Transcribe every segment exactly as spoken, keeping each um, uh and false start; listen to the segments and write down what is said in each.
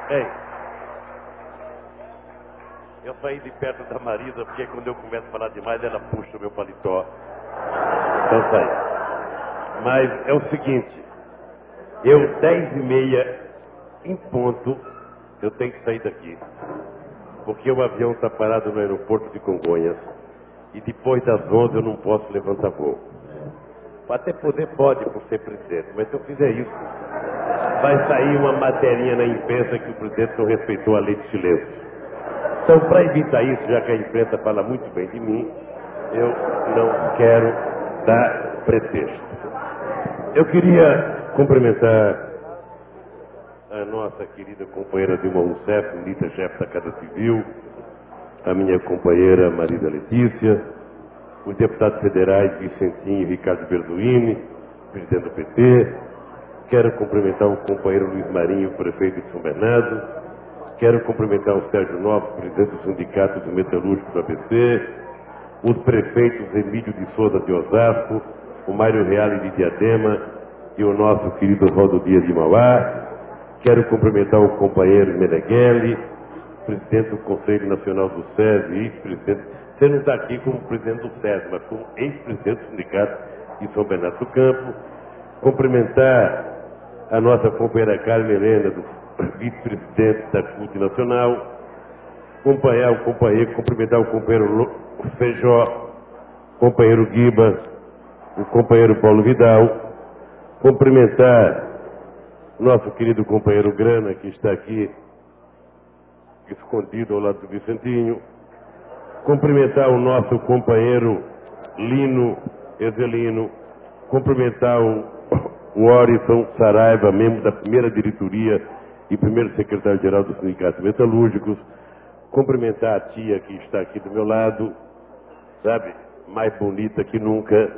Ei, eu saí de perto da Marisa, porque quando eu começo a falar demais, ela puxa o meu paletó. Então saí. Mas é o seguinte, eu, dez e meia, em ponto, eu tenho que sair daqui. Porque o avião está parado no aeroporto de Congonhas. E depois das onze eu não posso levantar voo. Até poder pode, por ser presidente. Mas se eu fizer isso, vai sair uma materinha na imprensa que o presidente não respeitou a lei de silêncio. Então, para evitar isso, já que a imprensa fala muito bem de mim, eu não quero dar pretexto. Eu queria cumprimentar a nossa querida companheira Dilma Rousseff, ministra-chefe da Casa Civil, a minha companheira Marisa Letícia, os deputados federais Vicentinho e Ricardo Berzuini, presidente do P T. Quero cumprimentar o companheiro Luiz Marinho, prefeito de São Bernardo. Quero cumprimentar o Sérgio Nobre, presidente do Sindicato dos Metalúrgicos do A B C, os prefeitos Emílio de Souza de Osasco, o Mário Reale de Diadema e o nosso querido Oswaldo Dias de Mauá. Quero cumprimentar o companheiro Meneghelli, presidente do Conselho Nacional do SESI, ex-presidente. Você não está aqui como presidente do SESI, mas como ex-presidente do Sindicato de São Bernardo do Campo. Cumprimentar a nossa companheira Carmen Helena, do vice-presidente da C U T Nacional. Acompanhar o companheiro, cumprimentar o companheiro Feijó, companheiro Guiba, o companheiro Paulo Vidal. Cumprimentar nosso querido companheiro Grana, que está aqui escondido ao lado do Vicentinho. Cumprimentar o nosso companheiro Lino Ezelino. Cumprimentar o, o Orison Saraiva, membro da primeira diretoria e primeiro secretário-geral dos Sindicatos Metalúrgicos. Cumprimentar a tia que está aqui do meu lado, sabe, mais bonita que nunca.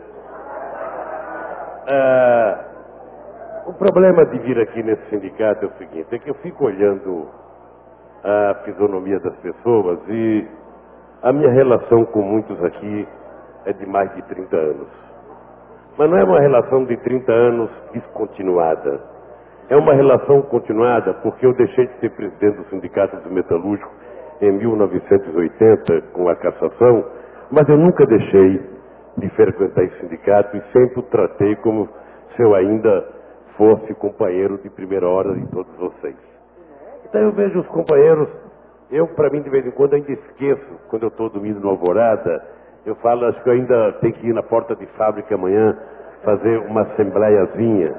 Ah, o problema de vir aqui nesse sindicato é o seguinte, é que eu fico olhando a fisionomia das pessoas e a minha relação com muitos aqui é de mais de trinta anos. Mas não é uma relação de trinta anos descontinuada. É uma relação continuada porque eu deixei de ser presidente do Sindicato dos Metalúrgicos em mil novecentos e oitenta, com a cassação, mas eu nunca deixei de frequentar esse sindicato e sempre o tratei como se eu ainda fosse companheiro de primeira hora de todos vocês. Então eu vejo os companheiros, eu para mim de vez em quando ainda esqueço, quando eu estou dormindo no Alvorada, eu falo, acho que eu ainda tenho que ir na porta de fábrica amanhã fazer uma assembleiazinha.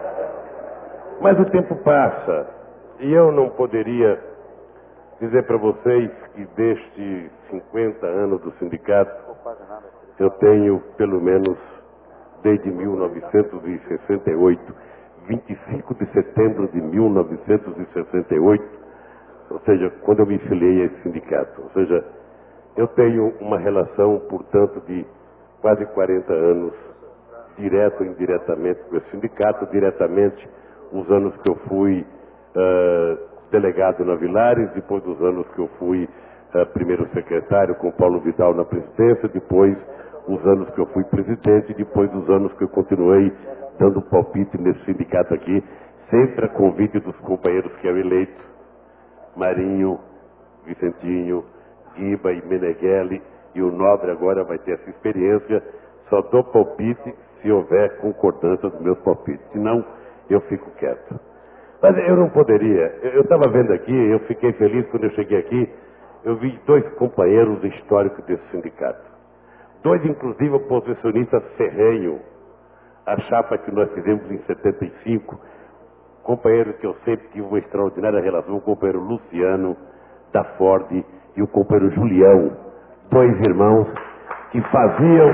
Mas o tempo passa e eu não poderia dizer para vocês que destes cinquenta anos do sindicato, eu tenho pelo menos desde mil novecentos e sessenta e oito, vinte e cinco de setembro de mil novecentos e sessenta e oito, ou seja, quando eu me filiei a esse sindicato. Ou seja, eu tenho uma relação, portanto, de quase quarenta anos, direto ou indiretamente com esse sindicato, diretamente os anos que eu fui uh, delegado na Vilares, depois dos anos que eu fui uh, primeiro secretário com Paulo Vidal na presidência, depois os anos que eu fui presidente, depois dos anos que eu continuei dando palpite nesse sindicato aqui, sempre a convite dos companheiros que eu eleito, Marinho, Vicentinho, Guiba e Meneghelli, e o Nobre agora vai ter essa experiência. Só dou palpite se houver concordância dos meus palpites, senão eu fico quieto. Mas eu não poderia, eu estava vendo aqui, eu fiquei feliz quando eu cheguei aqui, eu vi dois companheiros históricos desse sindicato. Dois, inclusive, oposicionistas ferrenhos, a chapa que nós fizemos em setenta e cinco, companheiro que eu sempre tive uma extraordinária relação, o companheiro Luciano, da Ford, e o companheiro Julião, dois irmãos que faziam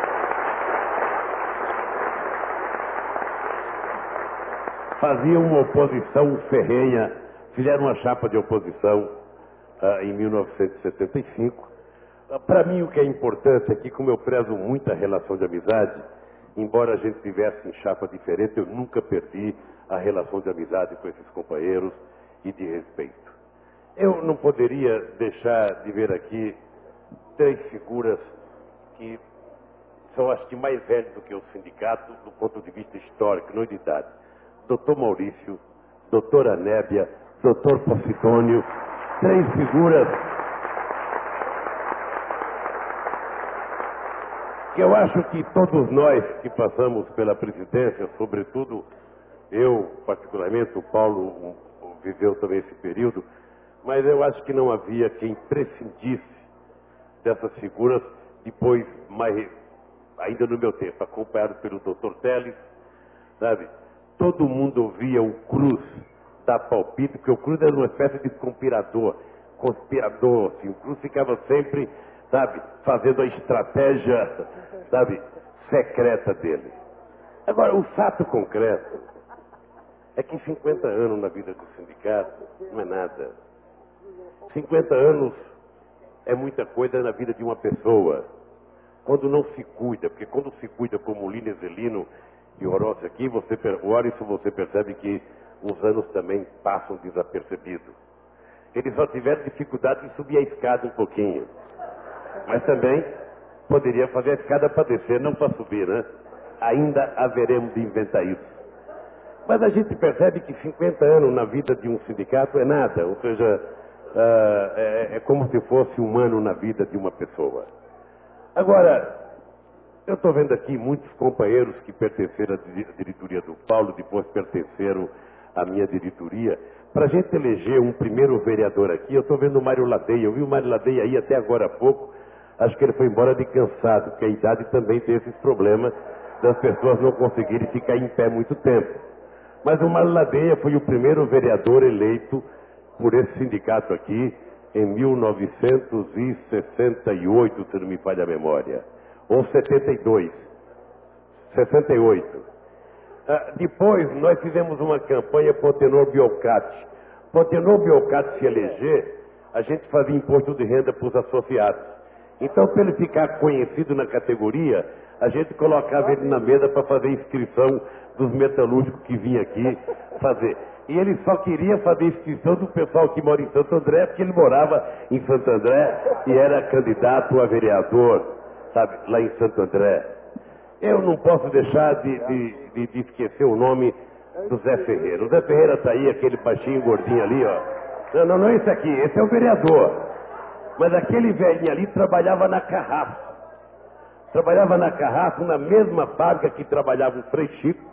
faziam uma oposição ferrenha, fizeram uma chapa de oposição uh, em mil novecentos e setenta e cinco. Uh, Para mim o que é importante é que, como eu prezo muito a relação de amizade, embora a gente tivesse em chapa diferente, eu nunca perdi a relação de amizade com esses companheiros e de respeito. Eu não poderia deixar de ver aqui três figuras que são, acho que, mais velhos do que o sindicato do ponto de vista histórico, não de idade. doutor Maurício, doutora Nébia, doutor Posidônio, três figuras que eu acho que todos nós que passamos pela presidência, sobretudo eu, particularmente, o Paulo um, viveu também esse período, mas eu acho que não havia quem prescindisse dessas figuras depois, mais, ainda no meu tempo, acompanhado pelo doutor Teles, sabe? Todo mundo ouvia o Cruz dar palpite, porque o Cruz era uma espécie de conspirador, conspirador, assim, o Cruz ficava sempre, sabe, fazendo a estratégia, sabe, secreta dele. Agora, o fato concreto é que cinquenta anos na vida do sindicato não é nada. cinquenta anos é muita coisa na vida de uma pessoa. Quando não se cuida, porque quando se cuida como Lino Zelino e Orochi aqui, você, olha isso, você percebe que os anos também passam desapercebidos. Eles só tiveram dificuldade de subir a escada um pouquinho. Mas também poderia fazer a escada para descer, não para subir, né? Ainda haveremos de inventar isso. Mas a gente percebe que cinquenta anos na vida de um sindicato é nada, ou seja, uh, é, é como se fosse um ano na vida de uma pessoa. Agora, eu estou vendo aqui muitos companheiros que pertenceram à diretoria do Paulo, depois pertenceram à minha diretoria. Para a gente eleger um primeiro vereador aqui, eu estou vendo o Mário Ladeia. Eu vi o Mário Ladeia aí até agora há pouco. Acho que ele foi embora de cansado, porque a idade também tem esses problemas das pessoas não conseguirem ficar em pé muito tempo. Mas o Mário Ladeia foi o primeiro vereador eleito por esse sindicato aqui em mil novecentos e sessenta e oito, se não me falha a memória. Ou setenta e dois. sessenta e oito. Ah, depois nós fizemos uma campanha para o Tenor Biocati. Para o Tenor Biocati se eleger, a gente fazia imposto de renda para os associados. Então, para ele ficar conhecido na categoria, a gente colocava ele na mesa para fazer inscrição dos metalúrgicos que vinham aqui fazer. E ele só queria fazer inscrição do pessoal que mora em Santo André, porque ele morava em Santo André e era candidato a vereador, sabe, lá em Santo André. Eu não posso deixar de, de, de, de esquecer o nome do Zé Ferreira. O Zé Ferreira está aí, aquele baixinho gordinho ali, ó. Não, não, não é esse aqui, esse é o vereador. Mas aquele velhinho ali trabalhava na Carrasco. Trabalhava na Carrasco, na mesma fábrica que trabalhava o Frei Chico,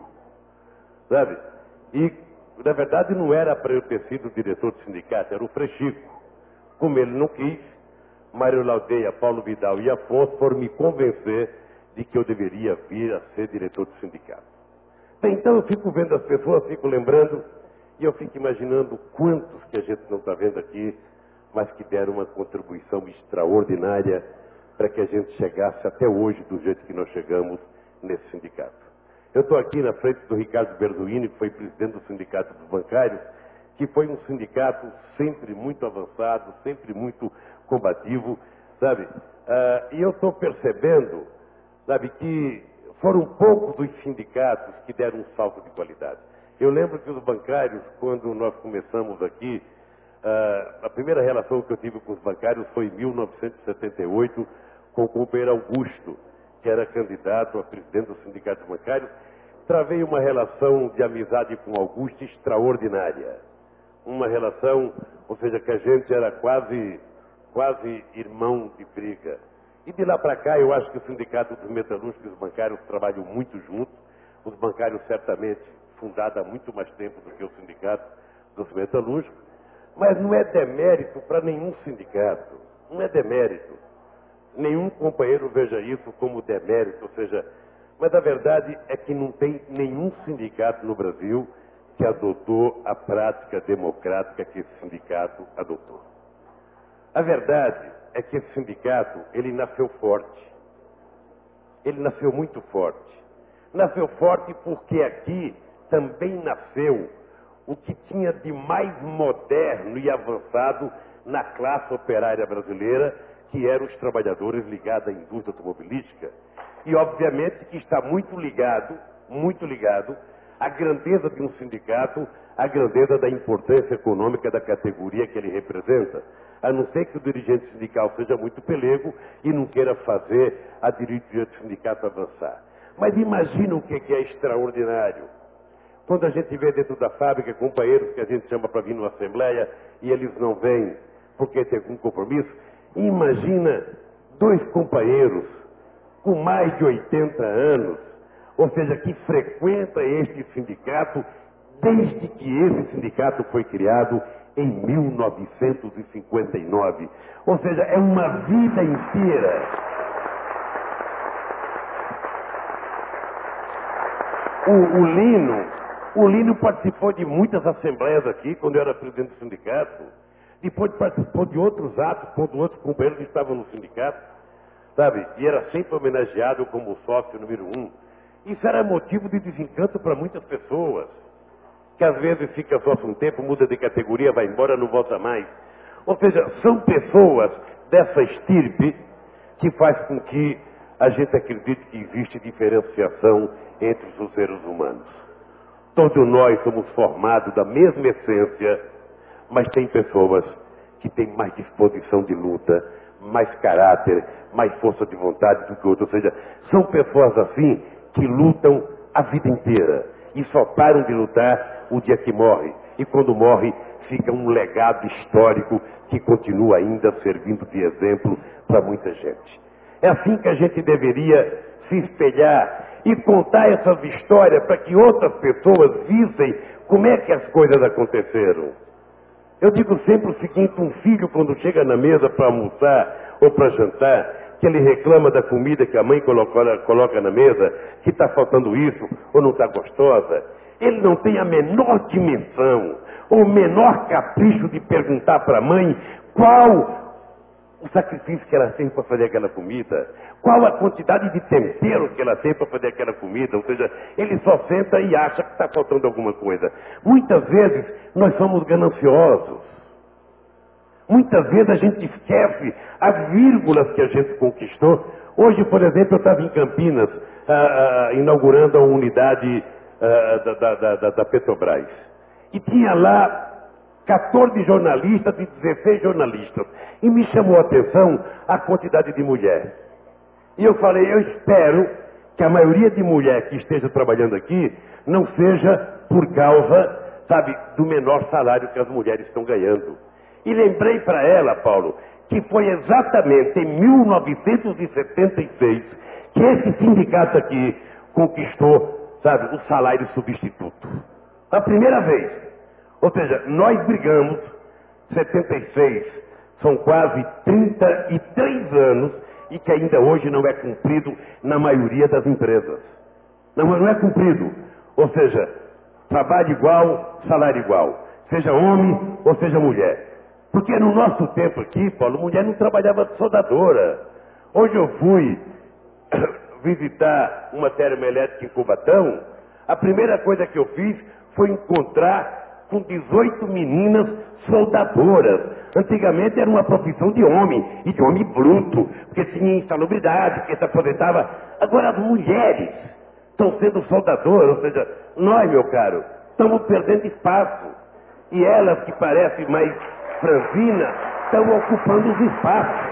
sabe? E, na verdade, não era para eu ter sido diretor do sindicato, era o Frei Chico. Como ele não quis, Mário Ladeia, Paulo Vidal e Afonso foram me convencer de que eu deveria vir a ser diretor do sindicato. Bem, então eu fico vendo as pessoas, fico lembrando, e eu fico imaginando quantos que a gente não está vendo aqui, mas que deram uma contribuição extraordinária para que a gente chegasse até hoje do jeito que nós chegamos nesse sindicato. Eu estou aqui na frente do Ricardo Berzuini, que foi presidente do Sindicato dos Bancários, que foi um sindicato sempre muito avançado, sempre muito combativo, sabe? Ah, e eu estou percebendo, sabe, que foram poucos dos sindicatos que deram um salto de qualidade. Eu lembro que os bancários, quando nós começamos aqui, Uh, a primeira relação que eu tive com os bancários foi em mil novecentos e setenta e oito, com o companheiro Augusto, que era candidato a presidente do Sindicato dos Bancários. Travei uma relação de amizade com Augusto extraordinária. Uma relação, ou seja, que a gente era quase, quase irmão de briga. E de lá para cá, eu acho que o Sindicato dos Metalúrgicos e os bancários trabalham muito juntos. Os bancários, certamente, fundados há muito mais tempo do que o Sindicato dos Metalúrgicos. Mas não é demérito para nenhum sindicato, não é demérito. Nenhum companheiro veja isso como demérito, ou seja, mas a verdade é que não tem nenhum sindicato no Brasil que adotou a prática democrática que esse sindicato adotou. A verdade é que esse sindicato, ele nasceu forte. Ele nasceu muito forte. Nasceu forte porque aqui também nasceu o que tinha de mais moderno e avançado na classe operária brasileira, que eram os trabalhadores ligados à indústria automobilística. E, obviamente, que está muito ligado, muito ligado, à grandeza de um sindicato, à grandeza da importância econômica da categoria que ele representa. A não ser que o dirigente sindical seja muito pelego e não queira fazer a diretoria do sindicato avançar. Mas imagina o que é extraordinário. Quando a gente vê dentro da fábrica companheiros que a gente chama para vir numa assembleia e eles não vêm porque tem algum compromisso, imagina dois companheiros com mais de oitenta anos, ou seja, que frequenta este sindicato desde que esse sindicato foi criado em mil novecentos e cinquenta e nove. Ou seja, é uma vida inteira. O, o Lino, o Lino participou de muitas assembleias aqui, quando eu era presidente do sindicato. Depois participou de outros atos, quando outros companheiros que estavam no sindicato, sabe? E era sempre homenageado como sócio número um. Isso era motivo de desencanto para muitas pessoas, que às vezes fica só um tempo, muda de categoria, vai embora, não volta mais. Ou seja, são pessoas dessa estirpe que faz com que a gente acredite que existe diferenciação entre os seres humanos. Todos nós somos formados da mesma essência, mas tem pessoas que têm mais disposição de luta, mais caráter, mais força de vontade do que outros. Ou seja, são pessoas assim que lutam a vida inteira e só param de lutar o dia que morre. E quando morre, fica um legado histórico que continua ainda servindo de exemplo para muita gente. É assim que a gente deveria se espelhar e contar essas histórias para que outras pessoas vissem como é que as coisas aconteceram. Eu digo sempre o seguinte: um filho, quando chega na mesa para almoçar ou para jantar, que ele reclama da comida que a mãe coloca, coloca na mesa, que está faltando isso ou não está gostosa, ele não tem a menor dimensão ou o menor capricho de perguntar para a mãe qual o sacrifício que ela tem para fazer aquela comida, qual a quantidade de tempero que ela tem para fazer aquela comida. Ou seja, ele só senta e acha que está faltando alguma coisa. Muitas vezes nós somos gananciosos. Muitas vezes a gente esquece as vírgulas que a gente conquistou. Hoje, por exemplo, eu estava em Campinas, ah, ah, inaugurando a unidade ah, da, da, da, da Petrobras. E tinha lá quatorze jornalistas e dezesseis jornalistas. E me chamou a atenção a quantidade de mulher. E eu falei, eu espero que a maioria de mulher que esteja trabalhando aqui não seja por causa, sabe, do menor salário que as mulheres estão ganhando. E lembrei para ela, Paulo, que foi exatamente em mil novecentos e setenta e seis que esse sindicato aqui conquistou, sabe, o salário substituto. A primeira vez. Ou seja, nós brigamos, setenta e seis, são quase trinta e três anos, e que ainda hoje não é cumprido na maioria das empresas. Não, não é cumprido. Ou seja, trabalho igual, salário igual. Seja homem ou seja mulher. Porque no nosso tempo aqui, Paulo, mulher não trabalhava de soldadora. Hoje eu fui visitar uma termoelétrica em Cubatão. A primeira coisa que eu fiz foi encontrar com dezoito meninas soldadoras. Antigamente era uma profissão de homem, e de homem bruto, porque tinha insalubridade, porque se aposentava. Agora as mulheres estão sendo soldadoras, ou seja, nós, meu caro, estamos perdendo espaço. E elas, que parecem mais franzinas, estão ocupando os espaços.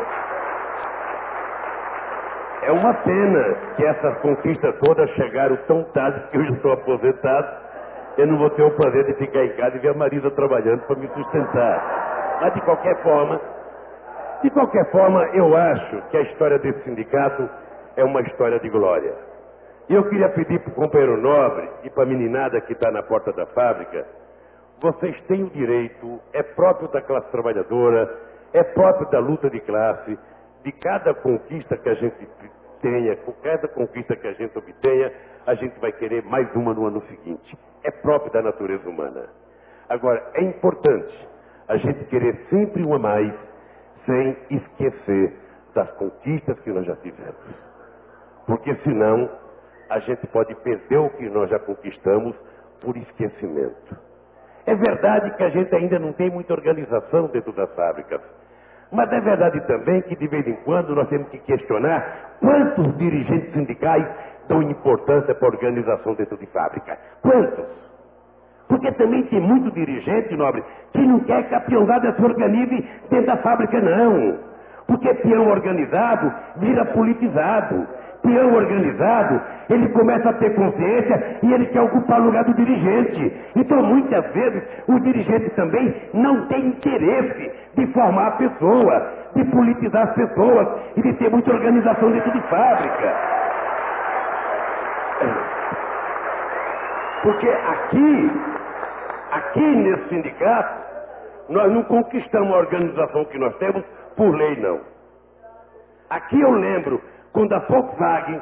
É uma pena que essas conquistas todas chegaram tão tarde que eu já estou aposentado. Eu não vou ter o prazer de ficar em casa e ver a Marisa trabalhando para me sustentar. Mas de qualquer forma, de qualquer forma, eu acho que a história desse sindicato é uma história de glória. E eu queria pedir para o companheiro Nobre e para a meninada que está na porta da fábrica, vocês têm o direito, é próprio da classe trabalhadora, é próprio da luta de classe, de cada conquista que a gente tenha, com cada conquista que a gente obtenha, a gente vai querer mais uma no ano seguinte. É próprio da natureza humana. Agora, é importante a gente querer sempre uma mais, sem esquecer das conquistas que nós já tivemos. Porque senão, a gente pode perder o que nós já conquistamos por esquecimento. É verdade que a gente ainda não tem muita organização dentro das fábricas. Mas é verdade também que de vez em quando nós temos que questionar quantos dirigentes sindicais dão importância para a organização dentro de fábrica. Quantos? Porque também tem muito dirigente, Nobre, que não quer que a peãozada se organize dentro da fábrica, não. Porque peão organizado vira politizado. peão organizado, ele começa a ter consciência e ele quer ocupar o lugar do dirigente. Então, muitas vezes, o dirigente também não tem interesse de formar a pessoa, de politizar as pessoas e de ter muita organização dentro de fábrica. Porque aqui, aqui nesse sindicato, nós não conquistamos a organização que nós temos por lei, não. Aqui eu lembro, quando a Volkswagen,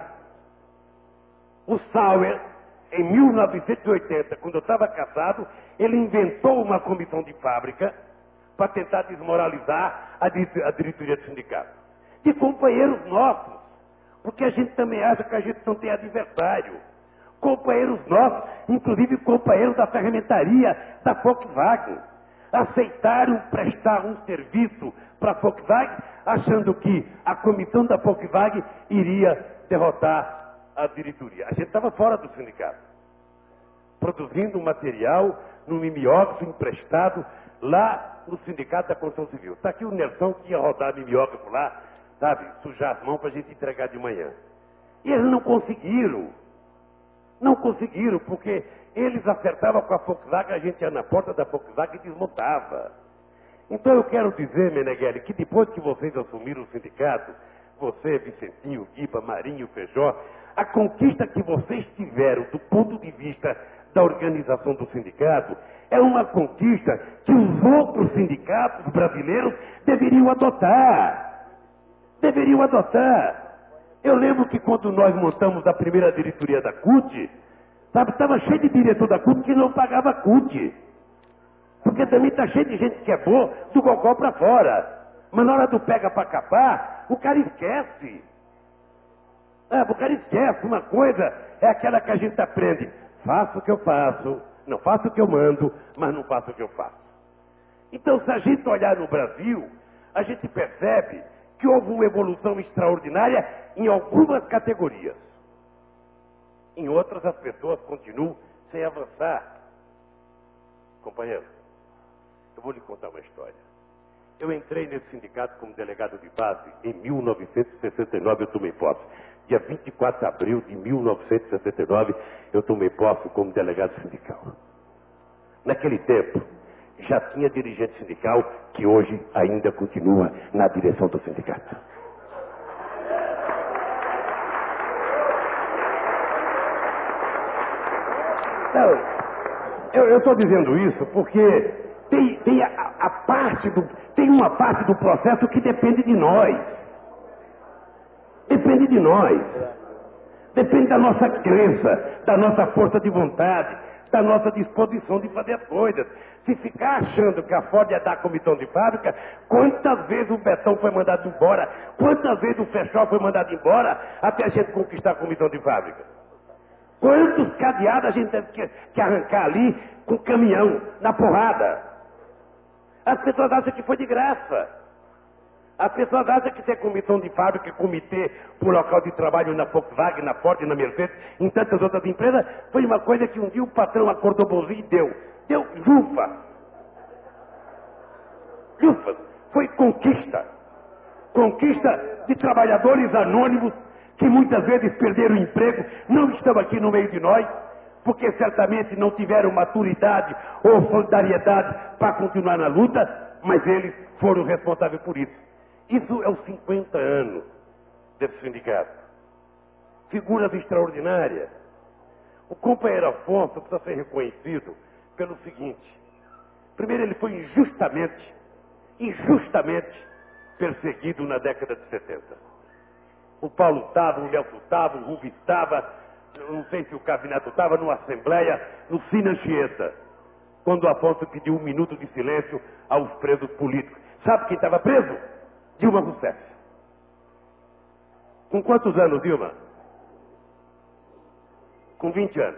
o Sauer, em mil novecentos e oitenta, quando eu estava casado, ele inventou uma comissão de fábrica para tentar desmoralizar a, di a diretoria do sindicato. De companheiros nossos, porque a gente também acha que a gente não tem adversário. Companheiros nossos, inclusive companheiros da ferramentaria da Volkswagen, aceitaram prestar um serviço para a Volkswagen, achando que a comissão da Volkswagen iria derrotar a diretoria. A gente estava fora do sindicato, produzindo material no mimeógrafo emprestado lá no sindicato da construção civil. Está aqui o Nelson que ia rodar mimeógrafo lá, sabe, sujar as mãos para a gente entregar de manhã. E eles não conseguiram. Não conseguiram, porque eles acertavam com a Volkswagen, a gente ia na porta da Volkswagen e desmontava. Então eu quero dizer, Meneghelli, que depois que vocês assumiram o sindicato, você, Vicentinho, Guiba, Marinho, Feijó, a conquista que vocês tiveram do ponto de vista da organização do sindicato é uma conquista que os outros sindicatos brasileiros deveriam adotar. Deveriam adotar. Eu lembro que quando nós montamos a primeira diretoria da C U T, sabe, estava cheio de diretor da C U T que não pagava C U T. Porque também está cheio de gente que é boa do gogó para fora. Mas na hora do pega para capar, o cara esquece. É, o cara esquece. Uma coisa é aquela que a gente aprende. Faço o que eu faço, não faço o que eu mando, mas não faço o que eu faço. Então, se a gente olhar no Brasil, a gente percebe que houve uma evolução extraordinária em algumas categorias. Em outras, as pessoas continuam sem avançar. Companheiro, eu vou lhe contar uma história. Eu entrei nesse sindicato como delegado de base em mil novecentos e sessenta e nove, eu tomei posse. Dia vinte e quatro de abril de mil novecentos e sessenta e nove, eu tomei posse como delegado sindical. Naquele tempo, já tinha dirigente sindical que hoje ainda continua na direção do sindicato. Então, eu estou dizendo isso porque tem, tem, a, a parte do, tem uma parte do processo que depende de nós. Depende de nós. Depende da nossa crença, da nossa força de vontade, da nossa disposição de fazer as coisas. Se ficar achando que a Ford ia dar a comissão de fábrica, quantas vezes o Betão foi mandado embora, quantas vezes o Feijó foi mandado embora até a gente conquistar a comissão de fábrica? Quantos cadeados a gente teve que, que arrancar ali com caminhão, na porrada? As pessoas acham que foi de graça. As pessoas acham que ter comissão de fábrica, comitê por local de trabalho na Volkswagen, na Ford, na Mercedes, em tantas outras empresas, foi uma coisa que um dia o patrão acordou bonzinho e deu. Deu jufa. Jufas. Foi conquista. Conquista de trabalhadores anônimos que muitas vezes perderam o emprego, não estão aqui no meio de nós, porque certamente não tiveram maturidade ou solidariedade para continuar na luta, mas eles foram responsáveis por isso. Isso é os cinquenta anos desse sindicato. Figuras extraordinárias. O companheiro Afonso precisa ser reconhecido pelo seguinte. Primeiro, ele foi injustamente, injustamente perseguido na década de setenta. O Paulo estava, o Nelson estava, o Rubens estava, não sei se o Cavinato estava, numa assembleia, no Cine Anchieta, quando o Afonso pediu um minuto de silêncio aos presos políticos. Sabe quem estava preso? Dilma Rousseff. Com quantos anos, Dilma? Com vinte anos.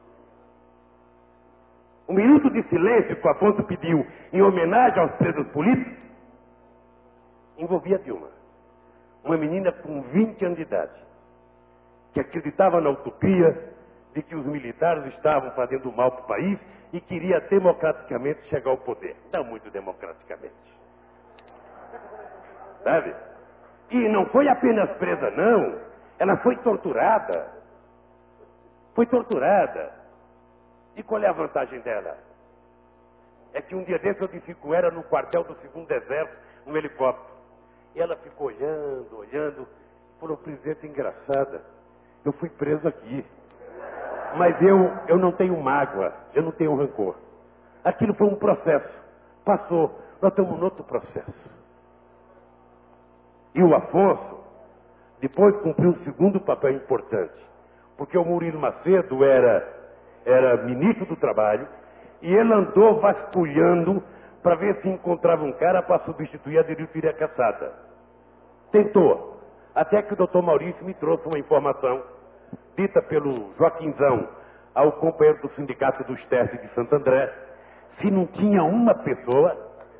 Um minuto de silêncio que o Afonso pediu em homenagem aos presos políticos envolvia Dilma. Uma menina com vinte anos de idade, que acreditava na utopia de que os militares estavam fazendo mal para o país e queria democraticamente chegar ao poder. Não muito democraticamente. Sabe? E não foi apenas presa, não. Ela foi torturada. Foi torturada. E qual é a vantagem dela? É que um dia desse eu disse com ela no quartel do segundo Exército, num helicóptero. E ela ficou olhando, olhando, e falou, presidente, engraçada, eu fui preso aqui. Mas eu, eu não tenho mágoa, eu não tenho rancor. Aquilo foi um processo. Passou. Nós estamos em outro processo. E o Afonso, depois cumpriu um segundo papel importante. Porque o Murilo Macedo era, era ministro do Trabalho e ele andou vasculhando para ver se encontrava um cara para substituir a Diretoria Caçada. Tentou. Até que o doutor Maurício me trouxe uma informação dita pelo Joaquinzão ao companheiro do Sindicato dos Testes de Santo André, se não tinha uma pessoa,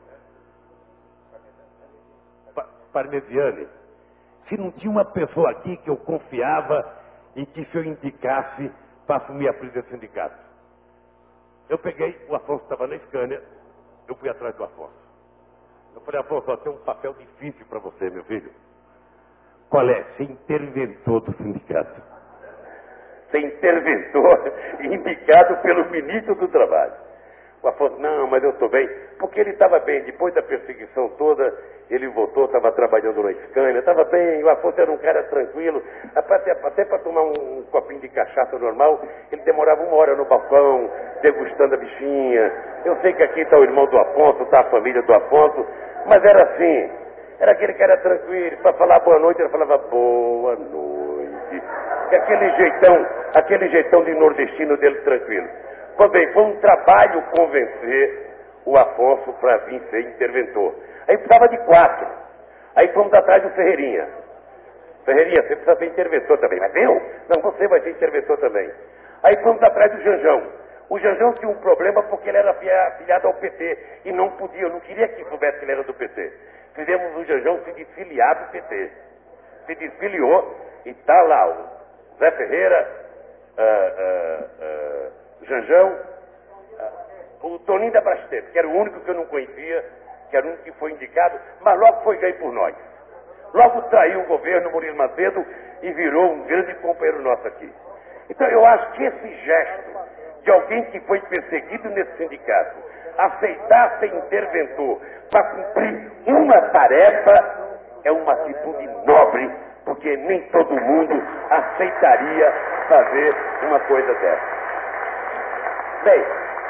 Parmesiane, se não tinha uma pessoa aqui que eu confiava e que se eu indicasse para assumir a presidência do sindicato. Eu peguei, o Afonso estava na Scania, eu fui atrás do Afonso. Eu falei, Afonso, ó, tem um papel difícil para você, meu filho. Qual é? Ser interventor do sindicato. Ser interventor indicado pelo ministro do Trabalho. O Afonso, não, mas eu estou bem. Porque ele estava bem. Depois da perseguição toda, ele voltou, estava trabalhando na Scania, estava bem. O Afonso era um cara tranquilo. Até, até para tomar um copinho de cachaça normal, ele demorava uma hora no balcão, degustando a bichinha. Eu sei que aqui está o irmão do Afonso, está a família do Afonso, mas era assim. Era aquele cara tranquilo. Para falar boa noite, ele falava boa noite. E aquele jeitão, aquele jeitão de nordestino dele tranquilo. Pois bem, foi um trabalho convencer o Afonso para vir ser interventor. Aí precisava de quatro. Aí fomos atrás do Ferreirinha. Ferreirinha, você precisa ser interventor também. Mas eu? Não, você vai ser interventor também. Aí fomos atrás do Janjão. O Janjão tinha um problema porque ele era afiliado ao P T. E não podia, eu não queria que soubesse que ele era do P T. Fizemos o Janjão se desfiliar do P T. Se desfiliou e está lá o Zé Ferreira, uh, uh, uh, Janjão, o Toninho da Brastemp, que era o único que eu não conhecia, que era o único que foi indicado, mas logo foi ganho por nós. Logo traiu o governo Murilo Macedo e virou um grande companheiro nosso aqui. Então eu acho que esse gesto de alguém que foi perseguido nesse sindicato, aceitar ser interventor para cumprir uma tarefa, é uma atitude nobre, porque nem todo mundo aceitaria fazer uma coisa dessa. Bem,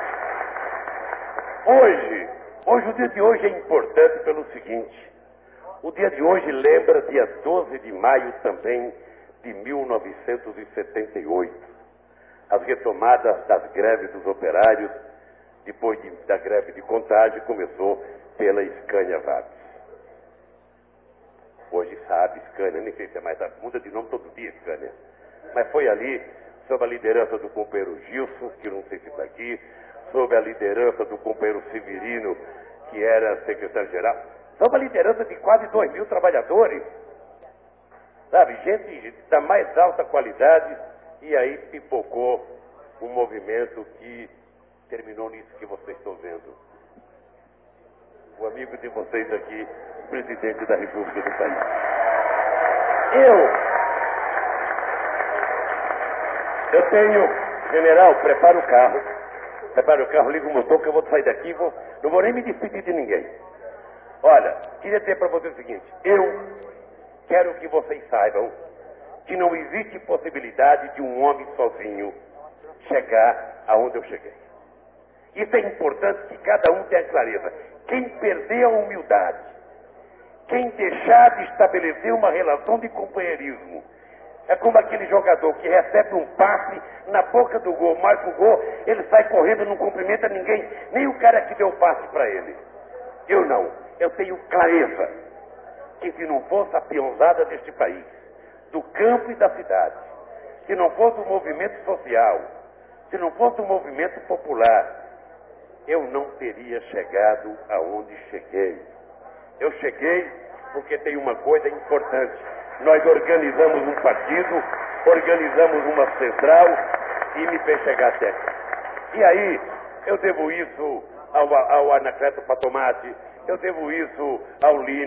hoje, hoje, o dia de hoje é importante pelo seguinte. O dia de hoje lembra dia doze de maio também de mil novecentos e setenta e oito. As retomadas das greves dos operários, depois de, da greve de Contagem, começou pela Scania Vapes. Hoje sabe, Scania, nem sei se é mais, muda de nome todo dia, Scania. Mas foi ali, sob a liderança do companheiro Gilson, que não sei se está aqui, sob a liderança do companheiro Severino, que era secretário-geral, sob a liderança de quase dois mil trabalhadores, sabe, gente da mais alta qualidade, e aí pipocou um movimento que terminou nisso que vocês estão vendo. O amigo de vocês aqui, o presidente da República do país. Eu... Eu tenho, general, prepara o carro, prepara o carro, liga o motor que eu vou sair daqui, vou, não vou nem me despedir de ninguém. Olha, queria dizer para vocês o seguinte, eu quero que vocês saibam que não existe possibilidade de um homem sozinho chegar aonde eu cheguei. Isso é importante que cada um tenha clareza. Quem perder a humildade, quem deixar de estabelecer uma relação de companheirismo, é como aquele jogador que recebe um passe na boca do gol, marca o gol, ele sai correndo, não cumprimenta ninguém, nem o cara que deu o passe para ele. Eu não. Eu tenho clareza que se não fosse a peãozada deste país, do campo e da cidade, se não fosse o movimento social, se não fosse o movimento popular, eu não teria chegado aonde cheguei. Eu cheguei porque tem uma coisa importante. Nós organizamos um partido, organizamos uma central e me fez chegar até aqui. E aí, eu devo isso ao, ao Anacleto Patomati, eu devo isso ao Lino,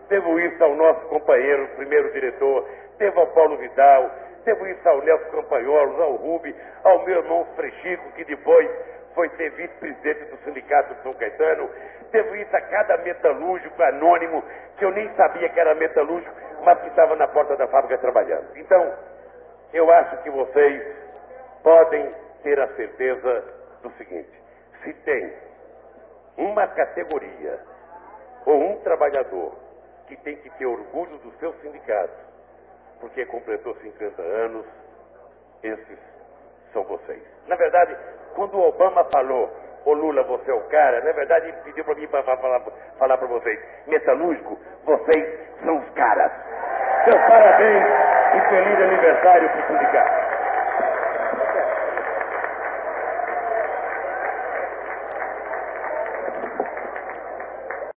devo isso ao nosso companheiro, primeiro diretor, devo ao Paulo Vidal, devo isso ao Nelson Campagnolo, ao Rubi, ao meu irmão Frechico, que depois foi ser vice-presidente do Sindicato de São Caetano, devo isso a cada metalúrgico anônimo, que eu nem sabia que era metalúrgico, mas que estava na porta da fábrica trabalhando. Então, eu acho que vocês podem ter a certeza do seguinte: se tem uma categoria ou um trabalhador que tem que ter orgulho do seu sindicato, porque completou cinquenta anos, esses são vocês. Na verdade, quando o Obama falou, ô Lula, você é o cara, na verdade ele pediu para mim para falar, falar para vocês, metalúrgico, vocês são os caras. Então, parabéns e feliz aniversário para o sindicato.